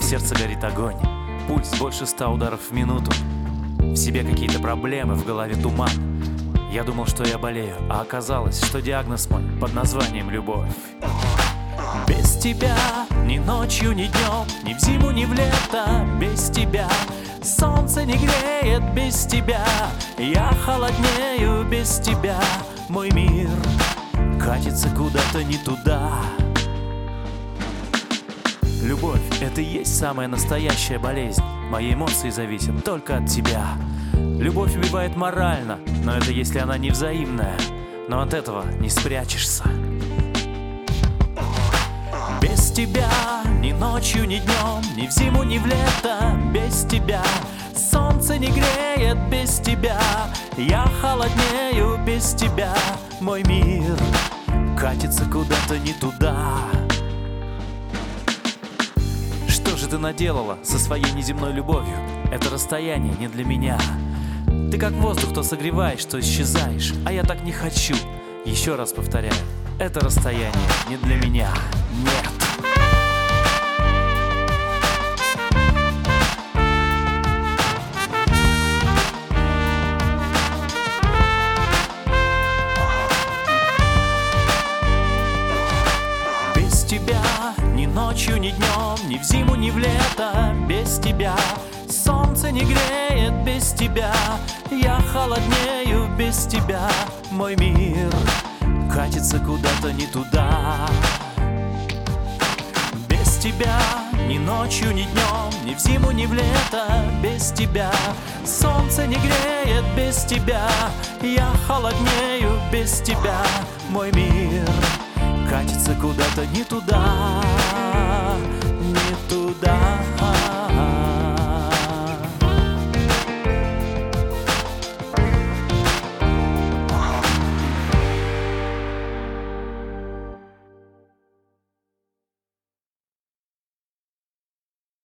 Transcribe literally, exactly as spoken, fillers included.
сердце горит огонь, пульс больше ста ударов в минуту. В себе какие-то проблемы, в голове туман. Я думал, что я болею, а оказалось, что диагноз мой под названием любовь. Без тебя ни ночью, ни днем, ни в зиму, ни в лето. Без тебя солнце не греет, без тебя я холоднею, без тебя мой мир катится куда-то не туда. Любовь — это и есть самая настоящая болезнь. Мои эмоции зависят только от тебя. Любовь убивает морально, но это если она не взаимная. Но от этого не спрячешься. Без тебя ни ночью, ни днем, ни в зиму, ни в лето. Без тебя солнце не греет, без тебя я холоднею, без тебя мой мир катится куда-то не туда. Что же ты наделала со своей неземной любовью? Это расстояние не для меня. Ты как воздух, то согреваешь, то исчезаешь, а я так не хочу. Еще раз повторяю, это расстояние не для меня. Нет. Без тебя ни ночью, ни днем, ни в зиму, ни в лето. Без тебя солнце не греет, без тебя я холоднею, без тебя мой мир катится куда-то не туда. Без тебя ни ночью, ни днем, ни в зиму, ни в лето. Без тебя солнце не греет, без тебя я холоднею, без тебя мой мир катится куда-то не туда, не туда.